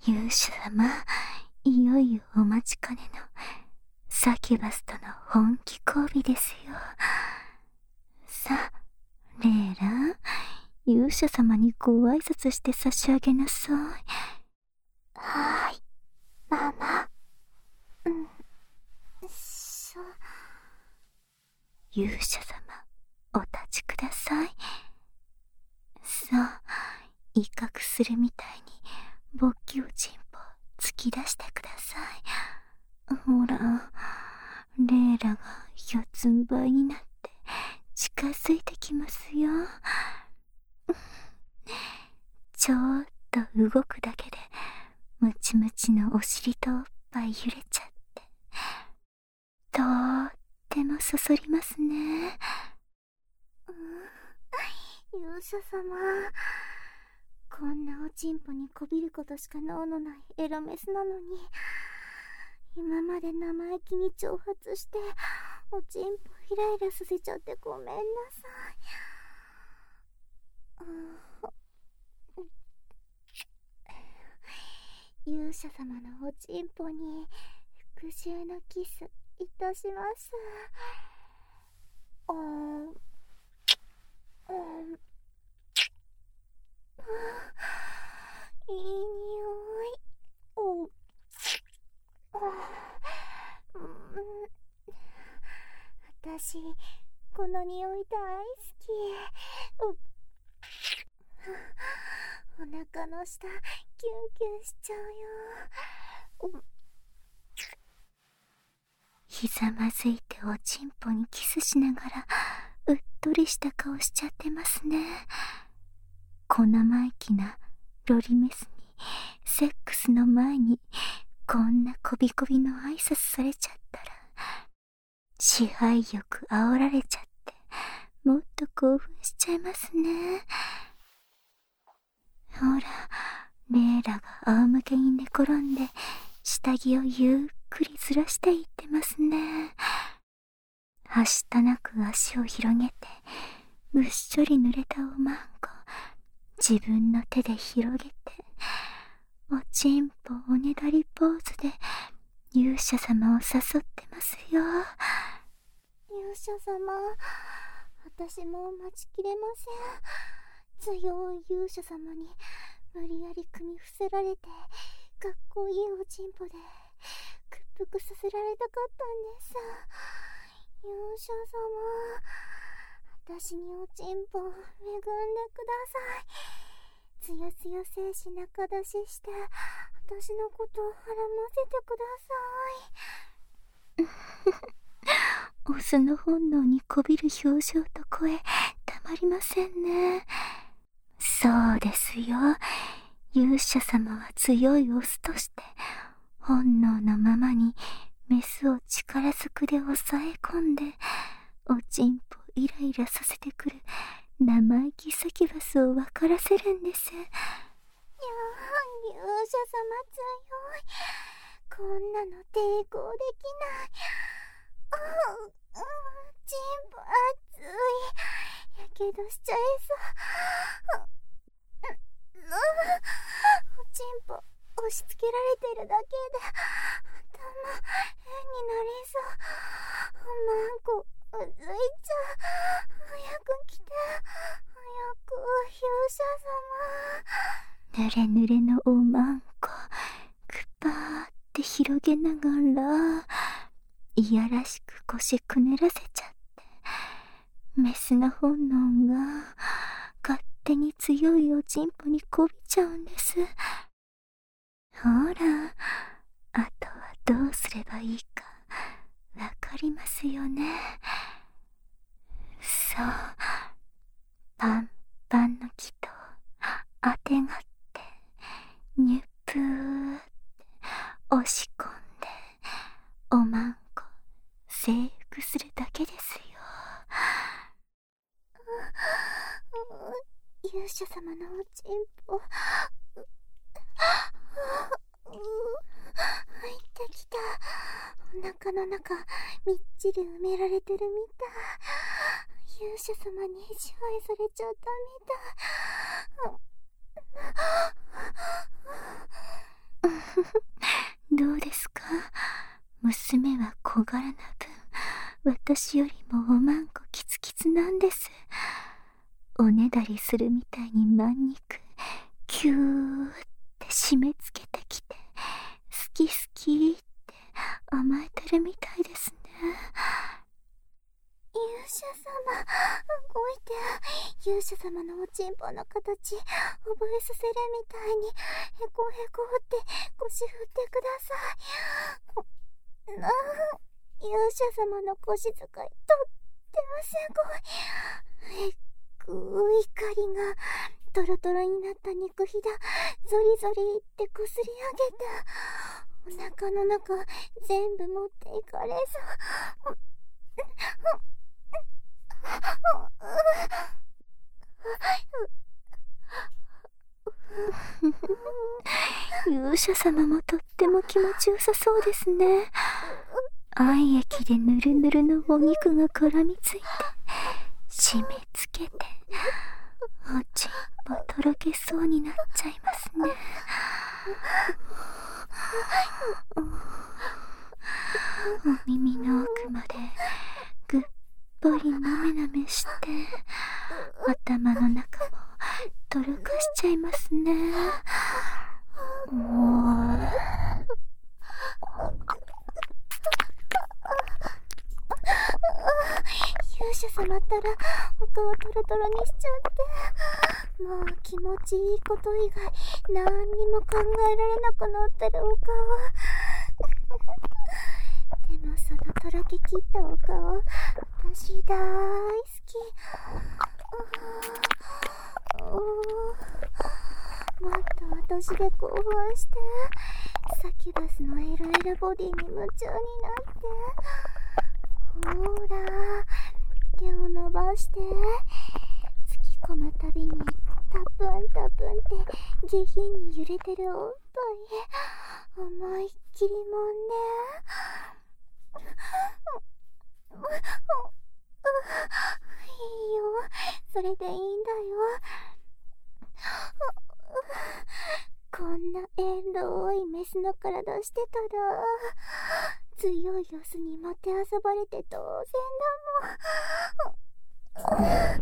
勇者様、いよいよお待ちかねのサキュバスとの本気交尾ですよ。さあ、レイラ、勇者様にご挨拶して差し上げなさい。 はーい、ママ。 勇者様、お立ちください。さあ、威嚇するみたいに勃起をチンポ突き出してください。ほら、レイラが四つん這いになって近づいてきますよ。ちょっと動くだけでムチムチのお尻とおっぱい揺れちゃって、とってもそそりますね。 勇者様、こんなおちんぽにこびることしか能のないエロメスなのに、今まで生意気に挑発しておちんぽイライラさせちゃってごめんなさい。勇者様のおちんぽに復讐のキスいたします。いい匂い。私、この匂い大好き。お腹の下キュンキュンしちゃうよ。 ひざまずいておちんぽにキスしながらうっとりした顔しちゃってますね。小生意気なロリメスにセックスの前にこんなこびこびの挨拶されちゃったら、支配欲煽られちゃってもっと興奮しちゃいますね。ほら、レイラが仰向けに寝転んで下着をゆっくりずらしていってますね。はしたなく足を広げてぐっしょり濡れたおまんこ自分の手で広げて、おちんぽおねだりポーズで勇者様を誘ってますよ。 勇者様、私もう待ちきれません。強い勇者様に無理やり組み伏せられて、かっこいいおちんぽで屈服させられたかったんです。勇者様、私におちんぽ恵んでください。つやつや精子中出しして私のことをはらませてください。 オスの本能にこびる表情と声、たまりませんね。そうですよ。勇者様は強いオスとして本能のままにメスを力ずくで抑え込んでおちんぽイライラさせてくる生意気サキュバスを分からせるんです。 いやー、勇者様強い。こんなの抵抗できない。チンポ熱い。やけどしちゃいそう。おちんぽ押し付けられてるだけで頭変になりそう。おまんこうずいちゃう。早く来て、早く勇者様。 ぬれぬれのおまんこくぱーって広げながらいやらしく腰くねらせちゃって、メスの本能が勝手に強いおちんぽにこびちゃうんです。ほら、あとはどうすればいいかわかりますよね。そう、パンパンの木とあてがってニュップーって押し込んでおまんこ征服するだけですよ。 勇者様のおちんぽ入ってきた。お腹の中みっちり埋められてるみたい。勇者様に支配されちゃったみたい。 小柄な分、私よりもおまんこキツキツなんです。おねだりするみたいにまん肉キューって締め付けてきて、好き好きって甘えてるみたいですね。 勇者様、動いて。勇者様のおちんぽの形覚えさせるみたいにへこへこって腰振ってください。勇者様の腰使いとってもすごい。怒りがトロトロになった肉ひだゾリゾリってこすり上げて、お腹の中全部持っていかれそう。 勇者様もとっても気持ちよさそうですね。愛液でぬるぬるのお肉が絡みついて締め付けて、おちんぽとろけそうになっちゃいますね。お耳の奥までぐっぽりなめなめして、頭の中もとろかしちゃいますね。 勇者様ったらお顔トロトロにしちゃって、もう気持ちいいこと以外何にも考えられなくなってるお顔。でもそのとろけきったお顔、私大好き。もっと私で興奮して、サキュバスのエロエロボディに夢中になって、ほーら手を伸ばして突き込むたびにタプンタプンって下品に揺れてるおっぱい、思いっきりもんね。いいよ、それでいいんだよ。こんなエロいメスの体してたら強いオスにもてあそばれて当然だもん。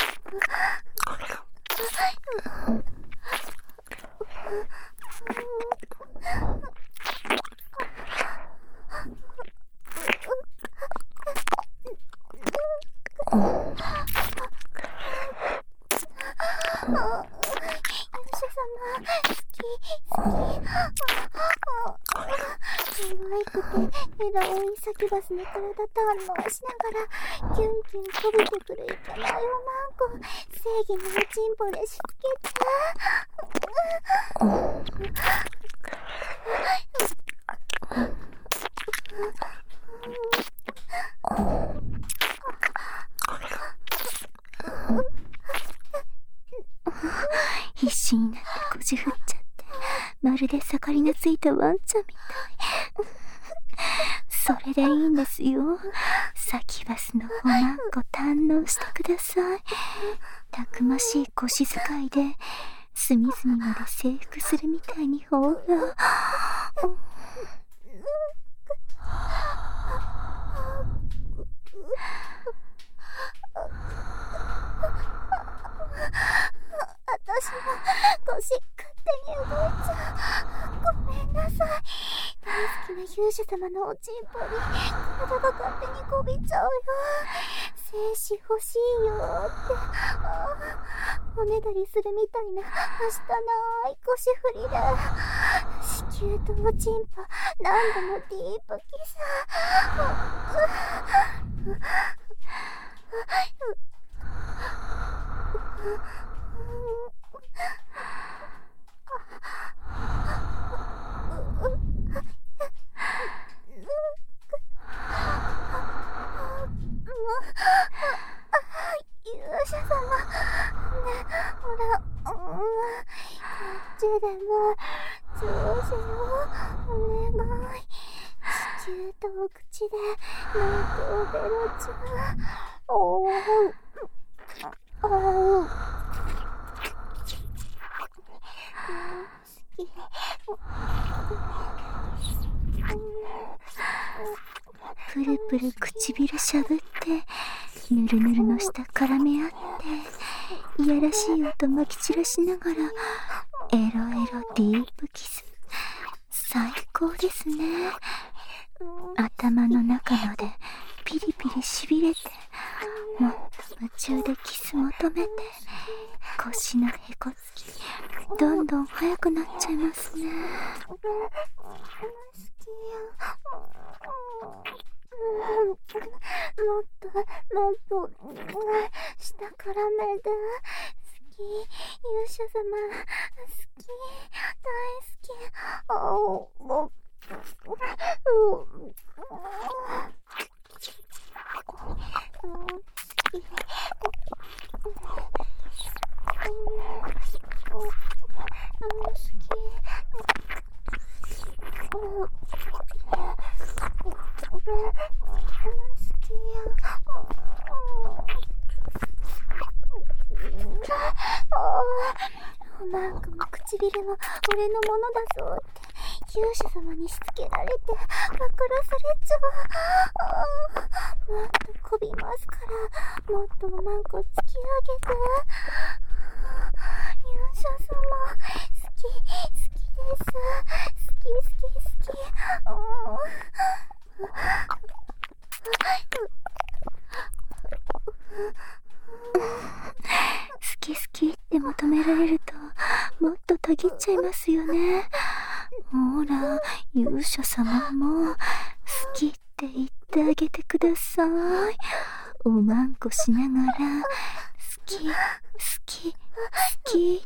可愛くてエロいサキュバスの体堪能しながらキュンキュン飛びてくるいけないおまんこ、正義のおちんぽでしつけて。 必死になって腰振っちゃって、まるで盛りがついたワンちゃんみたい。それでいいんですよ。サキュバスのおまんこ堪能してください。たくましい腰使いで隅々まで征服するみたいにほら。 私の腰勝手に動いちゃう。ごめんなさい。大好きな勇者様のおちんぽに体が勝手にこびちゃうよ。精子欲しいよって。おねだりするみたいなはしたない腰振りで子宮とおちんぽ何度もディープキス。勇者様ね、ほら、こっちでも調子をお願い。子宮とお口でなんとベロちゃん。おうおう、好き。 プルプル唇しゃぶって、ぬるぬるの下絡め合って、いやらしい音まき散らしながら、エロエロディープキス。最高ですね。頭の中までピリピリしびれて、もっと夢中でキス求めて、腰のへこつきどんどん速くなっちゃいますね。 もっと下からめで好き、勇者様好き、大好き。なんかも唇は俺のものだぞって勇者様にしつけられて分からされちゃう。もっとこびますから、もっとおまんこ突き上げて。勇者様好きです好き。 好きって求められると、もっとたぎっちゃいますよね。ほら、勇者様も好きって言ってあげてください。おまんこしながら、好きって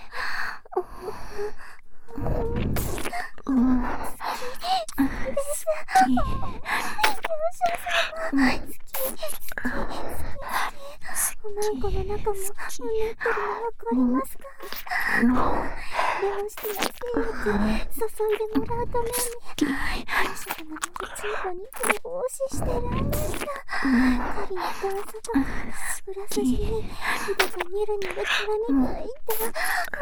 おまんこの中もうねってるのわかりますか？両親の精液注いでもらうために勇者様のチートに奉仕してるんです。狩りの段差とか裏筋に指がニュルニュル絡みついて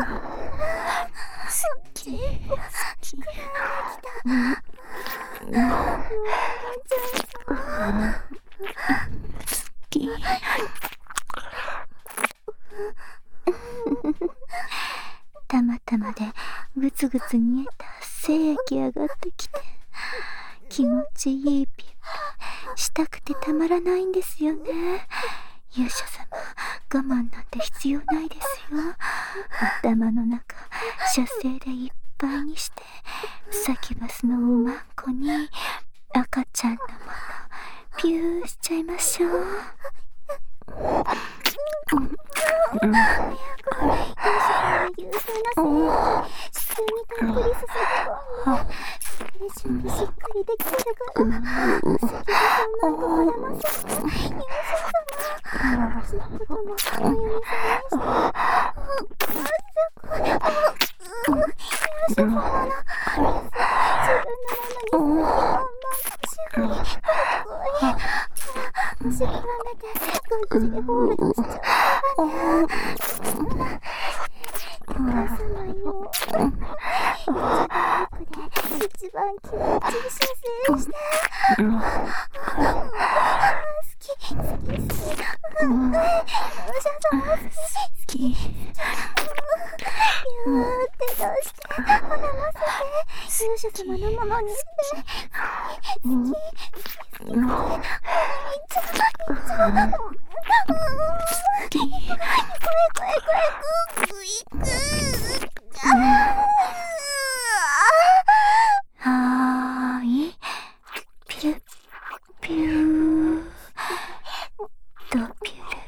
チートくらいできた。 たまたまでぐつぐつ煮えた精液上がってきて、気持ちいいピッピしたくてたまらないんですよね。勇者様、我慢なんて必要ないですよ。頭の中射精でいっぱいにして、サキバスのおまんこに赤ちゃんのものピューしちゃいましょう。 勇者様の優秀な精液地球にたっぷり注ぎ込んで、それで準備しっかりできてるから、お席でそんな困れません。勇者様、私のこともお読みさまにして、勇者様の自分のものにするのもかっこいい。足絡めてガッチリホールドしちゃうからね。皆様よ、一番気持ちいい射精して。好き。勇者様好き。ビューって出して離ませて勇者様のものにして。好き。怖はーい、ピュッピューとピュルルル、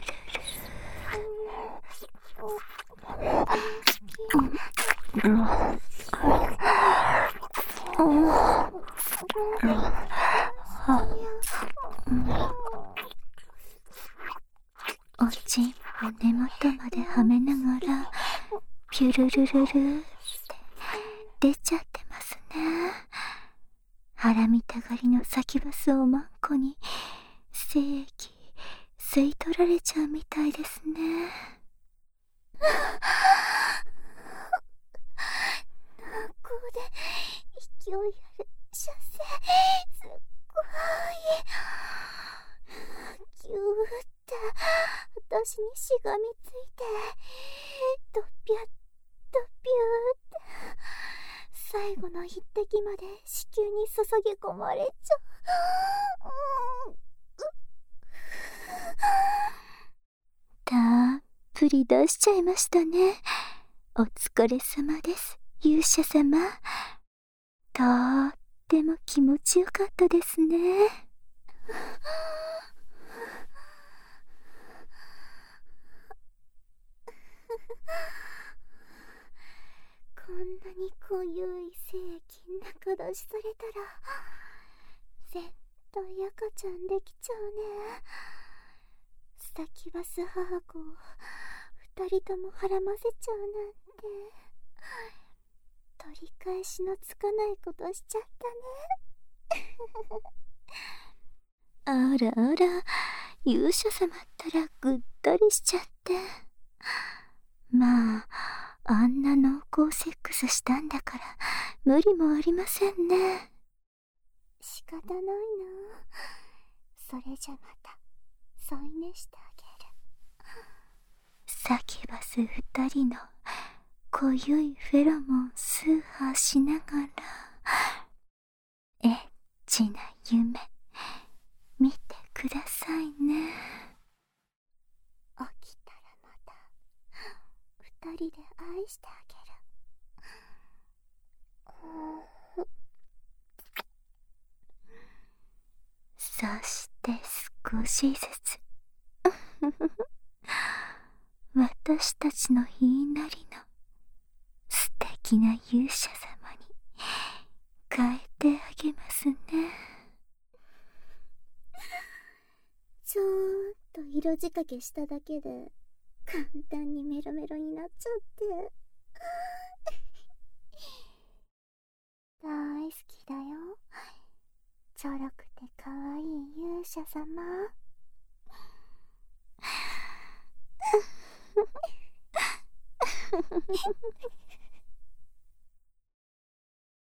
おちんぽ根元まではめながらピュルルルルって出ちゃってますね。腹みたがりのサキバスおまんこに精液吸い取られちゃうみたいですね。 ここで勢いある射精、すっごいぎゅーって私にしがみついて、ドピュッドピューって最後の一滴まで子宮に注ぎ込まれちゃう。 たっぷり出しちゃいましたね。お疲れ様です、勇者様。とっても気持ちよかったですね。 こんなに濃ゆい精液中出しされたら絶対赤ちゃんできちゃうね。サキバス母子を二人ともはらませちゃうなんて、取り返しのつかないことしちゃったね。 あらあら、勇者様ったらぐったりしちゃって。まあ、あんな濃厚セックスしたんだから無理もありませんね。 仕方ないな。それじゃまた添い寝してあげる。 サキバス二人の濃ゆいフェロモン崇拝しながら、エッチな夢見てくださいね。 起きたらまた二人で愛してあげる。 そして少しずつ私たちの言いなりの素敵な勇者様に変えてあげますね。 ちょーっと色仕掛けしただけで簡単にメロメロになっちゃって大好きだよ。ちょろくてかわいい勇者様。